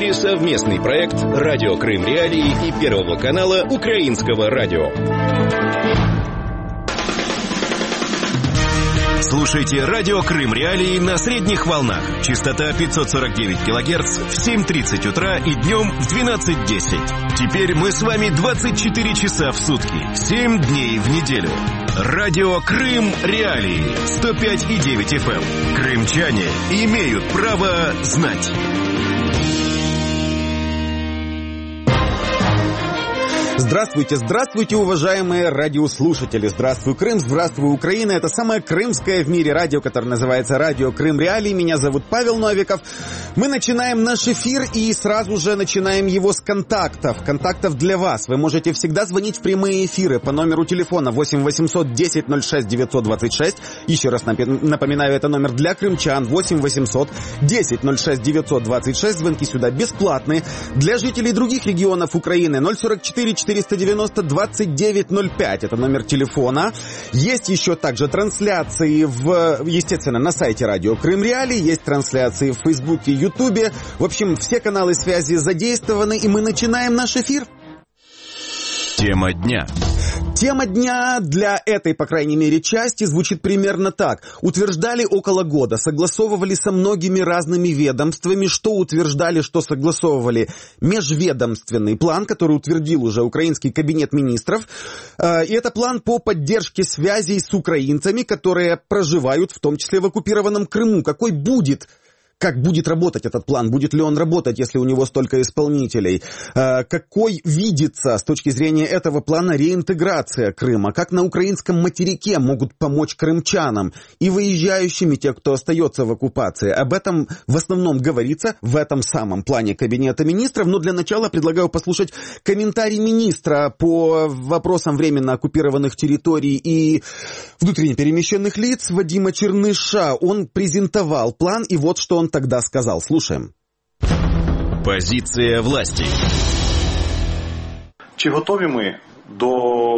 эфире совместный проект «Радио Крым Реалии» и Первого канала Украинского радио. Слушайте «Радио Крым Реалии» на средних волнах. Частота 549 кГц в 7:30 утра и днем в 12:10. Теперь мы с вами 24 часа в сутки, 7 дней в неделю. «Радио Крым Реалии» 105,9 FM. Крымчане имеют право знать. Здравствуйте, здравствуйте, уважаемые радиослушатели. Здравствуй, Крым, здравствуй, Украина. Это самое крымское в мире радио, которое называется «Радио Крым Реалии». Меня зовут Павел Новиков. Мы начинаем наш эфир и сразу же начинаем его с контактов. Контактов для вас. Вы можете всегда звонить в прямые эфиры по номеру телефона 8 800 10 06 926. Еще раз напоминаю, это номер для крымчан 8 800 10 06 926. Звонки сюда бесплатные. Для жителей других регионов Украины 044 490 2905. Это номер телефона. Есть еще также трансляции естественно, на сайте Радио Крым Реалии. Есть трансляции в Фейсбуке, Ютубе. В общем, все каналы связи задействованы, и мы начинаем наш эфир. Тема дня. Тема дня для этой, по крайней мере, части звучит примерно так. Утверждали около года, согласовывали со многими разными ведомствами, что утверждали, что согласовывали межведомственный план, который утвердил уже украинский кабинет министров. И это план по поддержке связей с украинцами, которые проживают в том числе в оккупированном Крыму. Как будет работать этот план? Будет ли он работать, если у него столько исполнителей? Какой видится с точки зрения этого плана реинтеграция Крыма? Как на украинском материке могут помочь крымчанам и выезжающим, и те, кто остается в оккупации? Об этом в основном говорится в этом самом плане Кабинета министров. Но для начала предлагаю послушать комментарий министра по вопросам временно оккупированных территорий и внутренне перемещенных лиц Вадима Черныша. Он презентовал план, и вот что он тогда сказал. Слушаем. Позиція власті. Чи готові ми до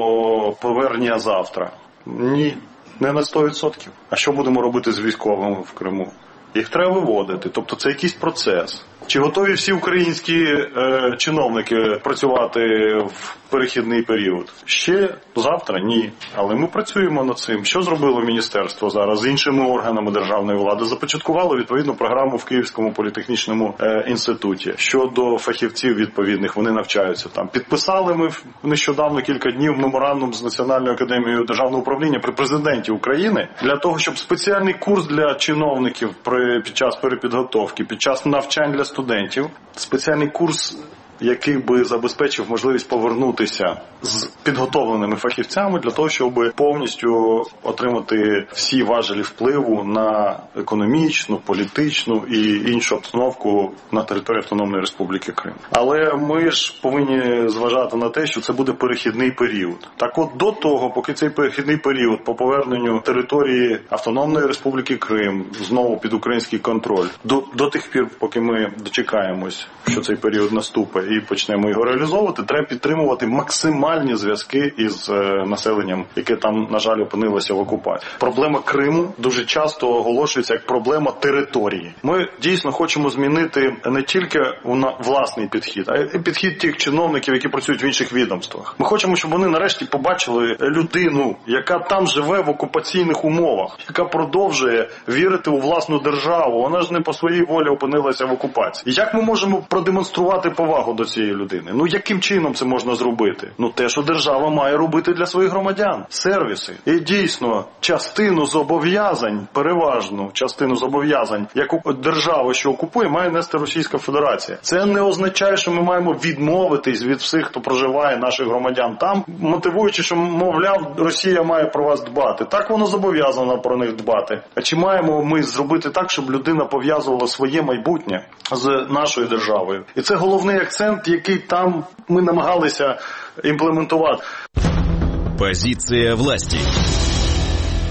повернення завтра? Ні, не на 100%. А що будемо робити з військовими в Криму? Їх треба виводити, тобто це якийсь процес. Чи готові всі українські чиновники працювати в перехідний період? Ще завтра? Ні. Але ми працюємо над цим. Що зробило міністерство зараз з іншими органами державної влади? Започаткувало відповідну програму в Київському політехнічному інституті. Щодо фахівців відповідних, вони навчаються там. Підписали ми нещодавно кілька днів меморандум з Національною академією державного управління при президенті України для того, щоб спеціальний курс для чиновників під час перепідготовки, під час навчань для студентів, спеціальний курс, який би забезпечив можливість повернутися з підготовленими фахівцями для того, щоб повністю отримати всі важелі впливу на економічну, політичну і іншу обстановку на території Автономної Республіки Крим. Але ми ж повинні зважати на те, що це буде перехідний період. Так от до того, поки цей перехідний період по поверненню території Автономної Республіки Крим знову під український контроль, до тих пір, поки ми дочекаємось, що цей період наступить, і почнемо його реалізовувати, треба підтримувати максимальні зв'язки із населенням, яке там, на жаль, опинилося в окупації. Проблема Криму дуже часто оголошується як проблема території. Ми дійсно хочемо змінити не тільки власний підхід, а й підхід тих чиновників, які працюють в інших відомствах. Ми хочемо, щоб вони нарешті побачили людину, яка там живе в окупаційних умовах, яка продовжує вірити у власну державу. Вона ж не по своїй волі опинилася в окупації. Як ми можемо продемонструвати повагу до цієї людини? Ну, яким чином це можна зробити? Ну, те, що держава має робити для своїх громадян. Сервіси. І дійсно, частину зобов'язань, переважну частину зобов'язань, яку держава, що окупує, має нести Російська Федерація. Це не означає, що ми маємо відмовитись від всіх, хто проживає, наших громадян там, мотивуючи, що, мовляв, Росія має про вас дбати. Так воно зобов'язано про них дбати. А чи маємо ми зробити так, щоб людина пов'язувала своє майбутнє з нашою державою? І це головний акцент, який там ми намагалися імплементувати. Позиція власті.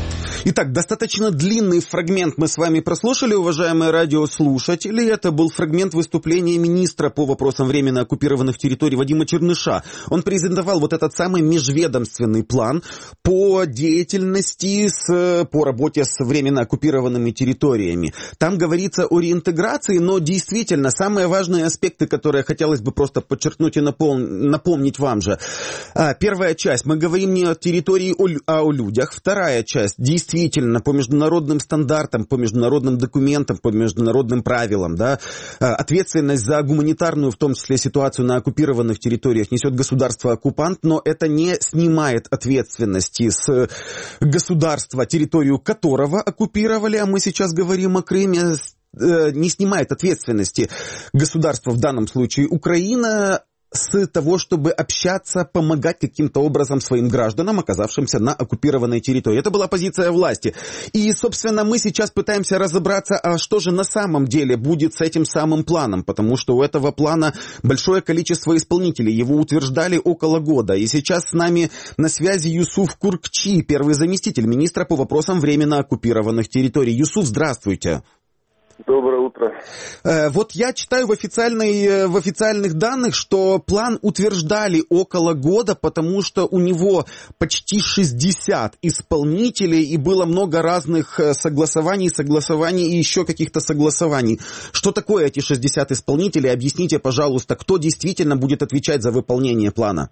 Итак, достаточно длинный фрагмент мы с вами прослушали, уважаемые радиослушатели. Это был фрагмент выступления министра по вопросам временно оккупированных территорий Вадима Черныша. Он презентовал вот этот самый межведомственный план по деятельности, по работе с временно оккупированными территориями. Там говорится о реинтеграции, но действительно самые важные аспекты, которые хотелось бы просто подчеркнуть и напомнить вам же. Первая часть, мы говорим не о территории, а о людях. Вторая часть, действительно, по международным стандартам, по международным документам, по международным правилам, да, ответственность за гуманитарную, в том числе, ситуацию на оккупированных территориях несет государство-оккупант, но это не снимает ответственности с государства, территорию которого оккупировали, а мы сейчас говорим о Крыме, не снимает ответственности государства, в данном случае Украина, с того, чтобы общаться, помогать каким-то образом своим гражданам, оказавшимся на оккупированной территории. Это была позиция власти. И, собственно, мы сейчас пытаемся разобраться, а что же на самом деле будет с этим самым планом, потому что у этого плана большое количество исполнителей. Его утверждали около года. И сейчас с нами на связи Юсуф Куркчи, первый заместитель министра по вопросам временно оккупированных территорий. Юсуф, здравствуйте. Доброе утро. Вот я читаю в официальных данных, что план утверждали около года, потому что у него почти 60 исполнителей и было много разных согласований и еще каких-то согласований. Что такое эти 60 исполнителей? Объясните, пожалуйста, кто действительно будет отвечать за выполнение плана?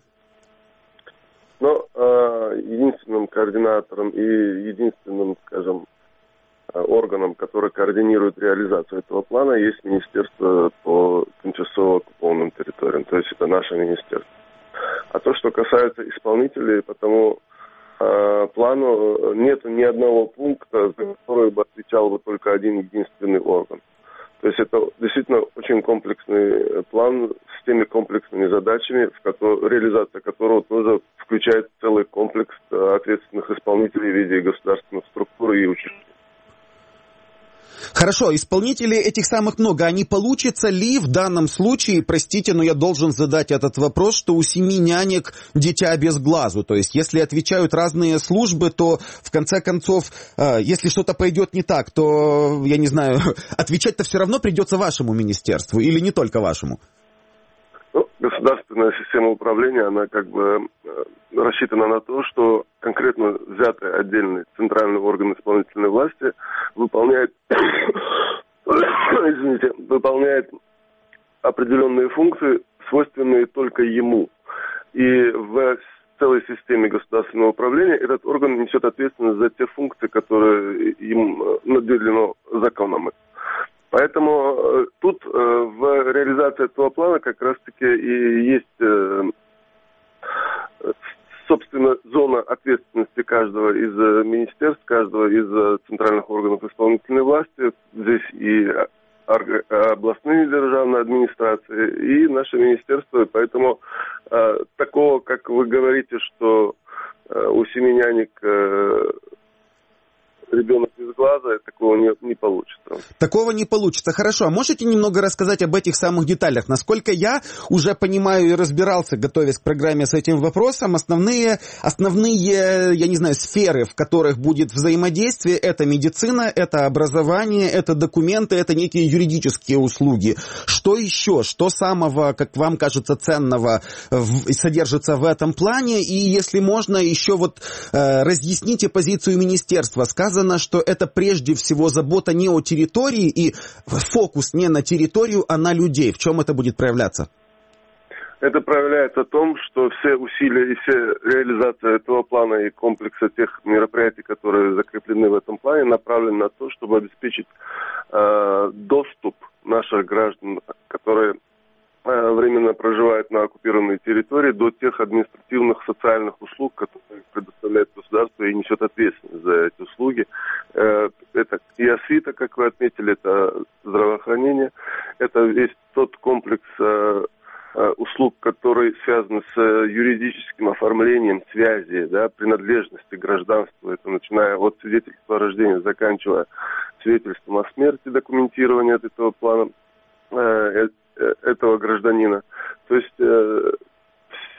Единственным координатором и единственным, скажем, органом, который координирует реализацию этого плана, есть Министерство по тимчасово оккупованным территориям, то есть это наше министерство. А то, что касается исполнителей, по тому плану нет ни одного пункта, за который бы отвечал бы только один единственный орган. То есть это действительно очень комплексный план с теми комплексными задачами, реализация которого тоже включает целый комплекс ответственных исполнителей в виде государственных структур и учреждений. Хорошо, исполнителей этих самых много. А не получится ли в данном случае, простите, но я должен задать этот вопрос, что у 7 нянек дитя без глазу? То есть, если отвечают разные службы, то, в конце концов, если что-то пойдет не так, то, я не знаю, отвечать-то все равно придется вашему министерству или не только вашему? Государственная система управления, она рассчитана на то, что конкретно взятый отдельный центральный орган исполнительной власти выполняет определенные функции, свойственные только ему. И в целой системе государственного управления этот орган несет ответственность за те функции, которые им наделено законом. Поэтому тут в реализации этого плана как раз-таки и есть, собственно, зона ответственности каждого из министерств, каждого из центральных органов исполнительной власти. Здесь и областные державные администрации, и наше министерство. Поэтому такого, как вы говорите, что у 7 нянек ребенок без глаза, такого не получится. Такого не получится. Хорошо. А можете немного рассказать об этих самых деталях? Насколько я уже понимаю и разбирался, готовясь к программе с этим вопросом, основные, я не знаю, сферы, в которых будет взаимодействие, это медицина, это образование, это документы, это некие юридические услуги. Что еще? Что самого, как вам кажется, ценного содержится в этом плане? И если можно, еще разъясните позицию министерства. Сказано, что это прежде всего забота не о территории и фокус не на территорию, а на людей. В чем это будет проявляться? Это проявляется в том, что все усилия и все реализация этого плана и комплекса тех мероприятий, которые закреплены в этом плане, направлены на то, чтобы обеспечить доступ наших граждан, которые временно проживают на оккупированной территории, до тех административных социальных услуг, которые предоставляет государство и несет ответственность за эти услуги. Это и освита, как вы отметили, это здравоохранение, это весь тот комплекс услуг, которые связаны с юридическим оформлением связи, принадлежности гражданства, это начиная от свидетельства о рождении, заканчивая свидетельством о смерти, документирование от этого плана этого гражданина. То есть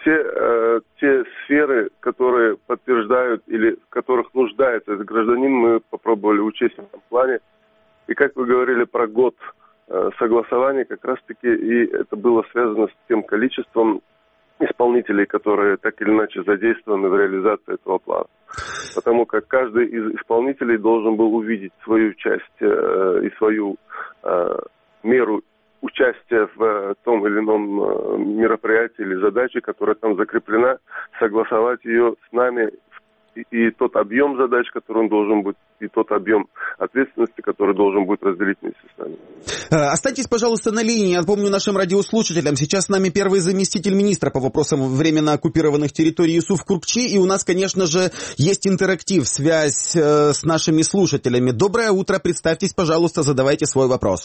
все те сферы, которые подтверждают или в которых нуждается этот гражданин, мы попробовали учесть в этом плане. И как вы говорили про год согласования, как раз-таки и это было связано с тем количеством исполнителей, которые так или иначе задействованы в реализации этого плана. Потому как каждый из исполнителей должен был увидеть свою часть и свою меру участия в том или ином мероприятии или задаче, которая там закреплена, согласовать ее с нами и тот объем задач, который он должен быть, и тот объем ответственности, который должен быть разделить вместе с нами. Останьтесь, пожалуйста, на линии. Я напомню нашим радиослушателям. Сейчас с нами первый заместитель министра по вопросам временно оккупированных территорий Юсуф Куркчи. И у нас, конечно же, есть интерактив, связь с нашими слушателями. Доброе утро. Представьтесь, пожалуйста, задавайте свой вопрос.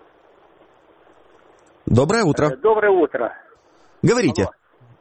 Доброе утро. Доброе утро. Говорите.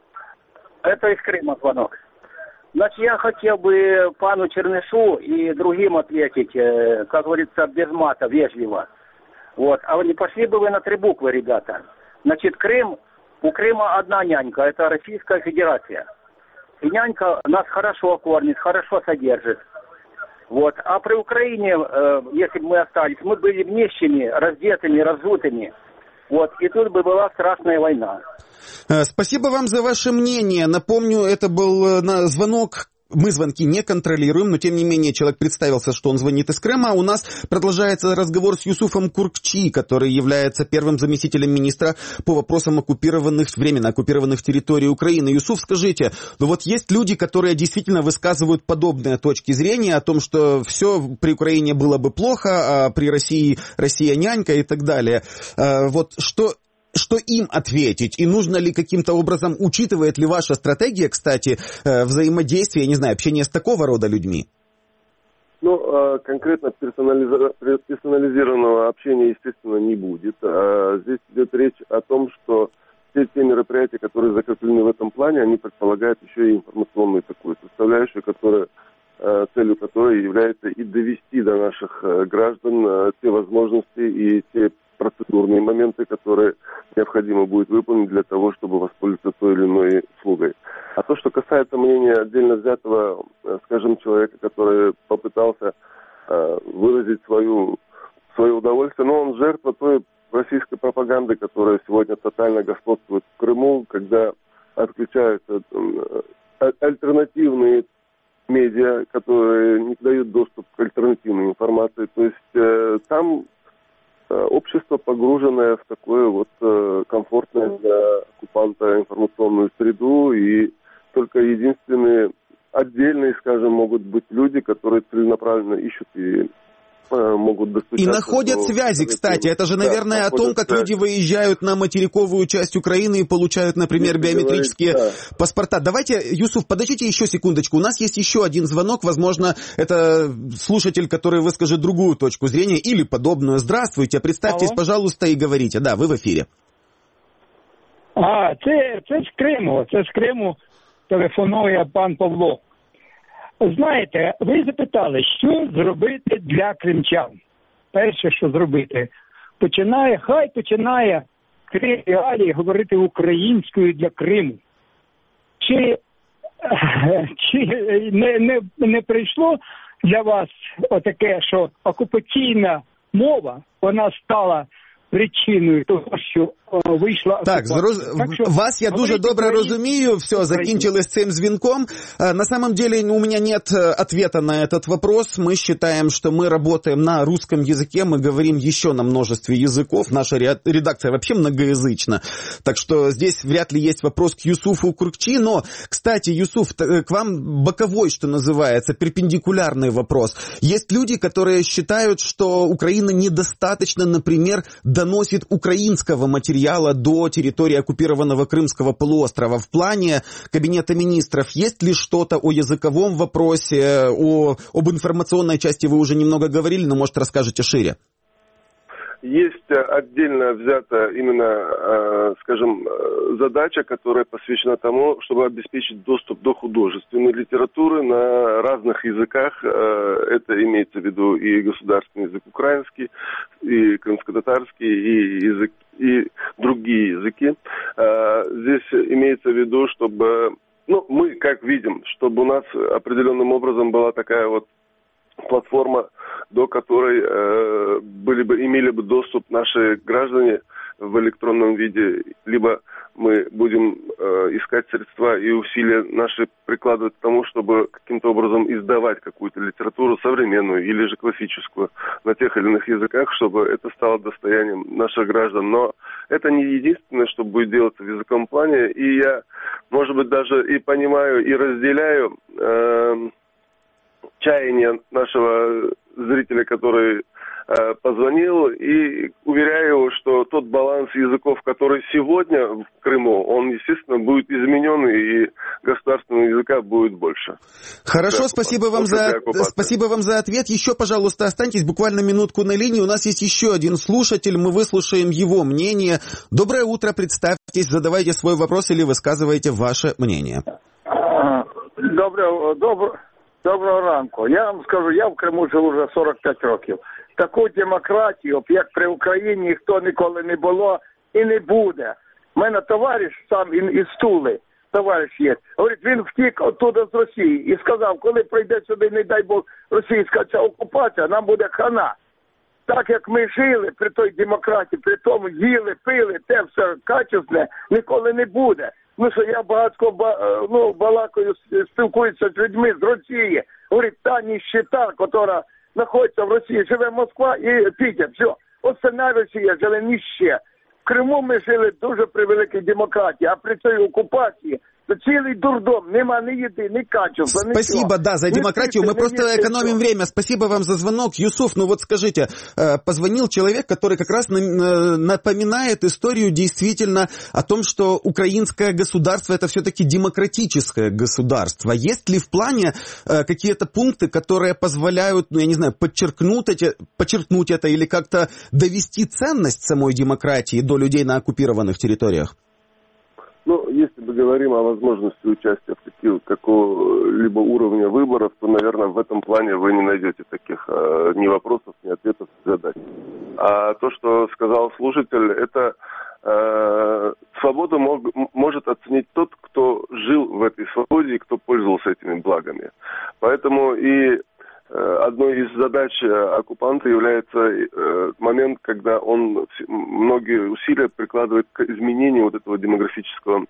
Это из Крыма звонок. Значит, я хотел бы пану Чернышу и другим ответить, как говорится, без мата, вежливо. Вот. А вы не пошли бы вы на 3 буквы, ребята? Значит, у Крыма одна нянька, это Российская Федерация. И нянька нас хорошо кормит, хорошо содержит. Вот. А при Украине, если бы мы остались, мы были нищими, раздетыми, разутыми. Вот. И тут бы была страшная война. Спасибо вам за ваше мнение. Напомню, это был звонок. Мы звонки не контролируем, но тем не менее человек представился, что он звонит из Крыма. У нас продолжается разговор с Юсуфом Куркчи, который является первым заместителем министра по вопросам временно оккупированных территорий Украины. Юсуф, скажите, вот есть люди, которые действительно высказывают подобные точки зрения о том, что все при Украине было бы плохо, а при России Россия нянька и так далее. Вот что им ответить? И нужно ли каким-то образом, учитывает ли ваша стратегия, кстати, взаимодействие, я не знаю, общение с такого рода людьми? Ну, конкретно персонализированного общения, естественно, не будет. Здесь идет речь о том, что все те мероприятия, которые закреплены в этом плане, они предполагают еще и информационную такую составляющую, целью которой является и довести до наших граждан те возможности и те процедурные моменты, которые необходимо будет выполнить для того, чтобы воспользоваться той или иной услугой. А то, что касается мнения отдельно взятого, скажем, человека, который попытался выразить свое удовольствие, но он жертва той российской пропаганды, которая сегодня тотально господствует в Крыму, когда отключаются альтернативные медиа, которые не дают доступ к альтернативной информации. То есть там общество, погруженное в такое вот комфортное для оккупанта информационную среду, и только единственные отдельные, скажем, могут быть люди, которые целенаправленно ищут и могут достучаться. И находят связи, кстати. Это же, наверное, о том, как люди выезжают на материковую часть Украины и получают, например, биометрические паспорта. Давайте, Юсуф, подождите еще секундочку. У нас есть еще один звонок. Возможно, это слушатель, который выскажет другую точку зрения или подобную. Здравствуйте, представьтесь, пожалуйста, и говорите. Да, вы в ефірі. Це з Криму телефонує пан Павло. Знаєте, ви запитали, що зробити для кримчан. Перше, що зробити, хай починає Крим Реалії говорити українською для Криму. Чи не прийшло для вас отаке, що окупаційна мова, вона стала причиною того, що вийшла... Так, вас я дуже добре розумію. Все, закінчили з цим звонком. На самом деле у меня нет ответа на этот вопрос. Мы считаем, что мы работаем на русском языке, мы говорим еще на множестве языков. Наша редакция вообще многоязычна. Так что здесь вряд ли есть вопрос к Юсуфу Куркчи. Но, кстати, Юсуф, к вам боковой, что называется, перпендикулярный вопрос. Есть люди, которые считают, что Украина недостаточно, например, доносит украинского материала до территории оккупированного Крымского полуострова. В плане Кабинета министров есть ли что-то о языковом вопросе, об информационной части вы уже немного говорили, но, может, расскажете шире? Есть отдельно взята именно, скажем, задача, которая посвящена тому, чтобы обеспечить доступ до художественной литературы на разных языках. Это имеется в виду и государственный язык украинский, и крымско-татарский, и другие языки. Здесь имеется в виду, чтобы, мы как видим, чтобы у нас определенным образом была такая вот платформа, до которой имели бы доступ наши граждане в электронном виде, либо мы будем искать средства и усилия наши прикладывать к тому, чтобы каким-то образом издавать какую-то литературу современную или же классическую на тех или иных языках, чтобы это стало достоянием наших граждан. Но это не единственное, что будет делаться в языковом плане, и я, может быть, даже и понимаю, и разделяю чаяние нашего зрителя, который позвонил, и уверяю его, что тот баланс языков, который сегодня в Крыму, он, естественно, будет изменен, и государственного языка будет больше. Хорошо, спасибо вам за ответ. Еще, пожалуйста, останьтесь буквально минутку на линии. У нас есть еще один слушатель, мы выслушаем его мнение. Доброе утро, представьтесь, задавайте свой вопрос или высказывайте ваше мнение. Доброго ранку. Я вам скажу, я в Криму живу вже 45 років. Таку демократію, як при Україні, ніхто ніколи не було і не буде. У мене товариш сам із Тули, товариш є. Говорить, він втік оттуда з Росії і сказав, коли прийде сюди, не дай Бог, російська ця окупація, нам буде хана. Так як ми жили при той демократії, при тому їли, пили, те все качественне, ніколи не буде. Що я багатько балакаю, спілкуюся з людьми з Росії. Говорить, та ніщета, яка знаходиться в Росії, живе Москва і Пітер. Все. Оце на Росії жили ніще. В Криму ми жили дуже при великій демократії, а при цій окупації цілый дурдом, нема ни еды, ни качества, ничего. Спасибо, да, за демократию. Мы просто экономим время. Спасибо вам за звонок. Юсуф, скажите, позвонил человек, который как раз напоминает историю действительно о том, что украинское государство это все-таки демократическое государство. Есть ли в плане какие-то пункты, которые позволяют, подчеркнуть это или как-то довести ценность самой демократии до людей на оккупированных территориях? Если мы говорим о возможности участия в какого-либо уровня выборов, то, наверное, в этом плане вы не найдете таких ни вопросов, ни ответов, ни задач. А то, что сказал слушатель, это свободу может оценить тот, кто жил в этой свободе и кто пользовался этими благами. Поэтому и одной из задач оккупанта является момент, когда он многие усилия прикладывает к изменению вот этого демографического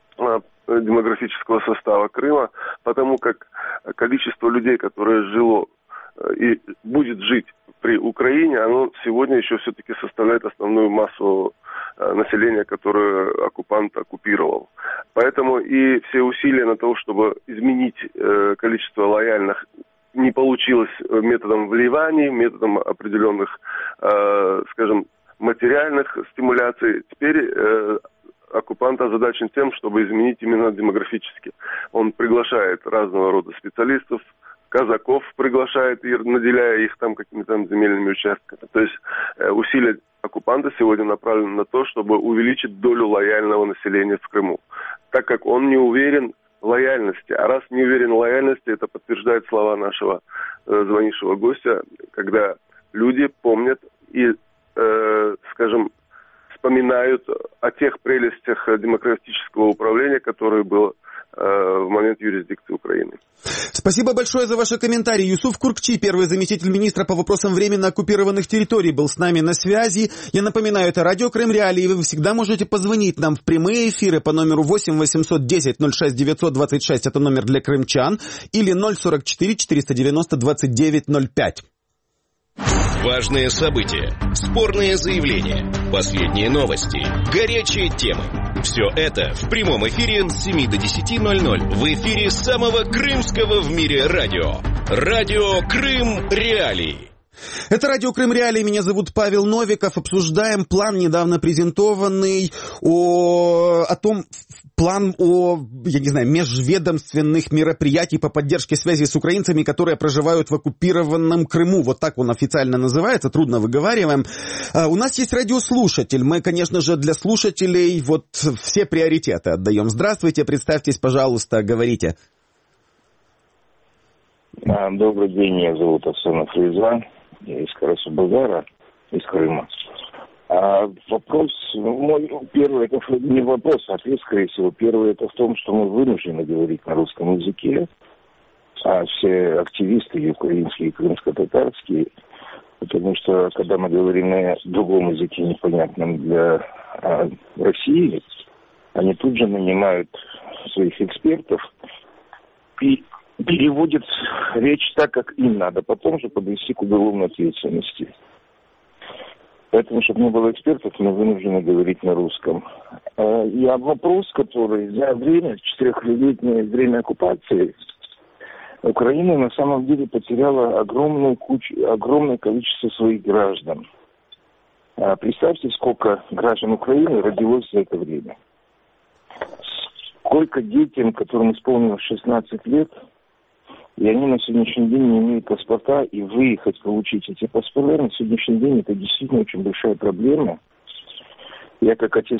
состава Крыма, потому как количество людей, которое жило и будет жить при Украине, оно сегодня еще все-таки составляет основную массу населения, которое оккупант оккупировал. Поэтому и все усилия на то, чтобы изменить количество лояльных, не получилось методом вливаний, методом определенных, материальных стимуляций. Теперь оккупант озадачен тем, чтобы изменить именно демографически. Он приглашает разного рода специалистов, казаков приглашает, наделяя их там какими-то земельными участками. То есть усилия оккупанта сегодня направлены на то, чтобы увеличить долю лояльного населения в Крыму. Так как он не уверен в лояльности. А раз не уверен в лояльности, это подтверждает слова нашего звонившего гостя, когда люди помнят и, вспоминают о тех прелестях демократического управления, которое было в момент юрисдикции Украины. Спасибо большое за ваши комментарии. Юсуф Куркчи, первый заместитель министра по вопросам временно оккупированных территорий, был с нами на связи. Я напоминаю, это радио Крым Реалии. Вы всегда можете позвонить нам в прямые эфиры по номеру 8 810 06 926, это номер для крымчан, или 044 490 29 05. Важные события, спорные заявления, последние новости, горячие темы. Все это в прямом эфире с 7 до 10:00 в эфире самого крымского в мире радио. Радио Крым Реалии. Это радио Крым Реалии, меня зовут Павел Новиков. Обсуждаем план, недавно презентованный, межведомственных мероприятий по поддержке связи с украинцами, которые проживают в оккупированном Крыму. Вот так он официально называется, трудно выговариваем. У нас есть радиослушатель. Мы, конечно же, для слушателей все приоритеты отдаем. Здравствуйте, представьтесь, пожалуйста, говорите. Добрый день, меня зовут Асанов Рязан, я из Карасу-Базара, из Крыма. А вопрос, мой первый, это не вопрос, а ответ, скорее всего. Первый, это в том, что мы вынуждены говорить на русском языке, а все активисты, и украинские, и крымско-татарские, потому что, когда мы говорим на другом языке, непонятном для России, они тут же нанимают своих экспертов и переводят речь так, как им надо, потом же подвести к уголовной ответственности. Поэтому, чтобы не было экспертов, мы вынуждены говорить на русском. И вопрос, который за время, 4-летнее время оккупации, Украина на самом деле потеряла огромное количество своих граждан. Представьте, сколько граждан Украины родилось за это время. Сколько детям, которым исполнилось 16 лет, и они на сегодняшний день не имеют паспорта, и выехать, получить эти паспорта, на сегодняшний день это действительно очень большая проблема. Я как отец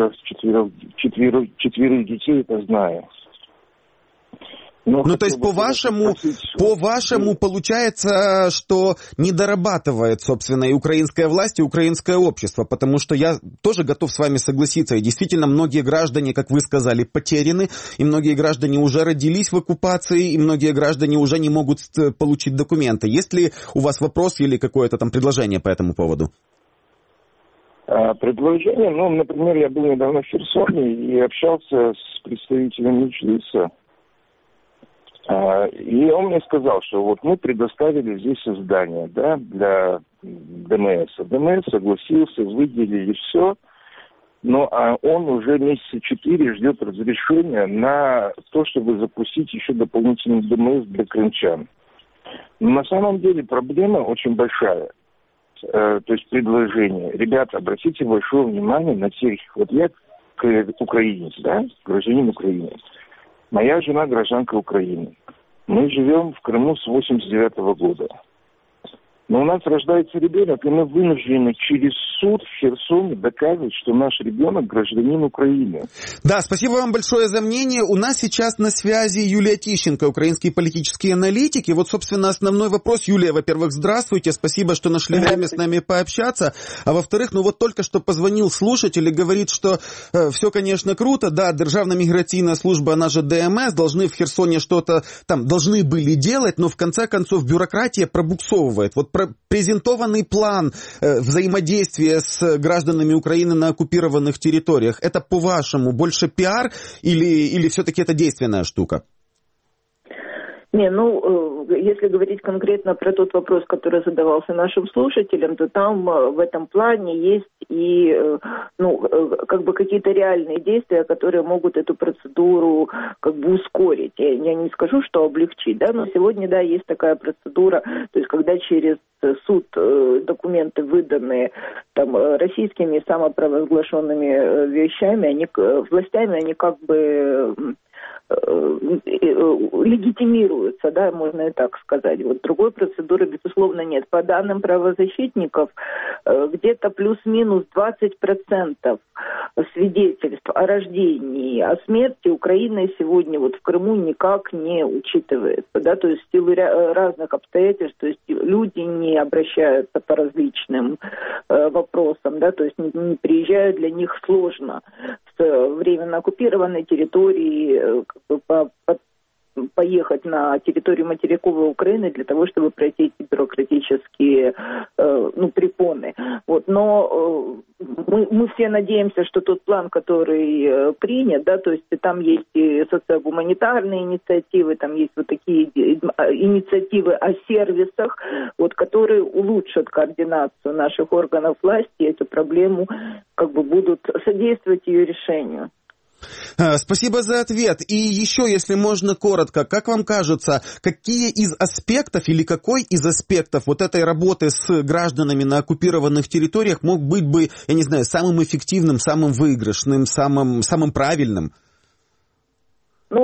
четверых детей это знаю. Ну, то есть, по-вашему, получается, что не дорабатывает, собственно, и украинская власть, и украинское общество, потому что я тоже готов с вами согласиться, и действительно, многие граждане, как вы сказали, потеряны, и многие граждане уже родились в оккупации, и многие граждане уже не могут получить документы. Есть ли у вас вопрос или какое-то там предложение по этому поводу? Предложение, например, я был недавно в Херсоне и общался с представителем Меджлиса. И он мне сказал, что вот мы предоставили здесь здание, да, для ДМС. ДМС согласился, выделили все, но он уже месяца 4 ждет разрешения на то, чтобы запустить еще дополнительный ДМС для крымчан. Но на самом деле проблема очень большая. То есть предложение. Ребята, обратите большое внимание на тех... Вот я украинец, да, гражданин Украины. Моя жена гражданка Украины. Мы живем в Крыму с 1989 года. Но у нас рождается ребенок, и мы вынуждены через суд в Херсоне доказывать, что наш ребенок гражданин Украины. Да, спасибо вам большое за мнение. У нас сейчас на связи Юлия Тищенко, украинский политический аналитик. И вот, собственно, основной вопрос. Юлия, во-первых, здравствуйте. Спасибо, что нашли время с нами пообщаться. А во-вторых, вот только что позвонил слушатель и говорит, что все, конечно, круто. Да, Державна миграційна служба, она же ДМС, должны в Херсоне что-то там, должны были делать, но в конце концов бюрократия пробуксовывает. Вот презентованный план взаимодействия с гражданами Украины на оккупированных территориях, это, по-вашему, больше пиар или все-таки это действенная штука? Если говорить конкретно про тот вопрос, который задавался нашим слушателям, то там в этом плане есть и, какие-то реальные действия, которые могут эту процедуру ускорить. Я не скажу, что облегчить, да, но сегодня, да, есть такая процедура, то есть когда через суд документы, выданные там российскими самопровозглашенными властями, они легитимируются, да, можно и так сказать. Вот другой процедуры, безусловно, нет. По данным правозащитников, где-то плюс-минус 20% свидетельств о рождении, о смерти Украина сегодня вот в Крыму никак не учитывается, да, то есть в силу разных обстоятельств, то есть люди не обращаются по различным вопросам, да, то есть не приезжают, для них сложно с временно оккупированной территории поехать на территорию материковой Украины для того, чтобы пройти эти бюрократические препоны. Вот. Но мы все надеемся, что тот план, который принят, да, то есть там есть и социогуманитарные инициативы, там есть вот такие инициативы о сервисах, вот, которые улучшат координацию наших органов власти, и эту проблему будут содействовать ее решению. Спасибо за ответ. И еще, если можно, коротко, как вам кажется, какие из аспектов или какой из аспектов вот этой работы с гражданами на оккупированных территориях мог быть бы, я не знаю, самым эффективным, самым выигрышным, самым правильным?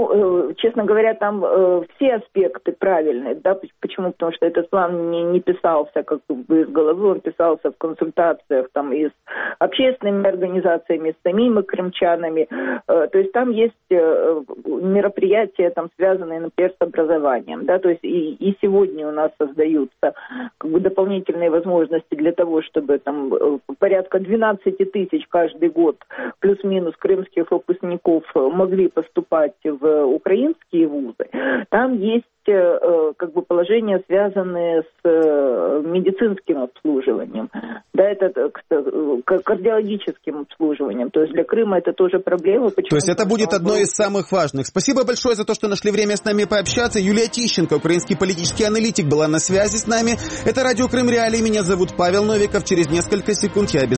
честно говоря, там все аспекты правильные, да, почему? Потому что этот план не писался как бы из головы, он писался в консультациях там и с общественными организациями, с самими крымчанами, то есть там есть мероприятия, там, связанные, например, с образованием, да, то есть и сегодня у нас создаются как бы дополнительные возможности для того, чтобы там порядка 12 тысяч каждый год плюс-минус крымских выпускников могли поступать в украинские вузы. Там есть как бы положения, связанные с медицинским обслуживанием, да, это кардиологическим обслуживанием. То есть для Крыма это тоже проблема. То есть это будет одной из самых важных. Спасибо большое за то, что нашли время с нами пообщаться. Юлия Тищенко, украинский политический аналитик, была на связи с нами. Это Радио Крым Реалии. Меня зовут Павел Новиков. Через несколько секунд я обязательно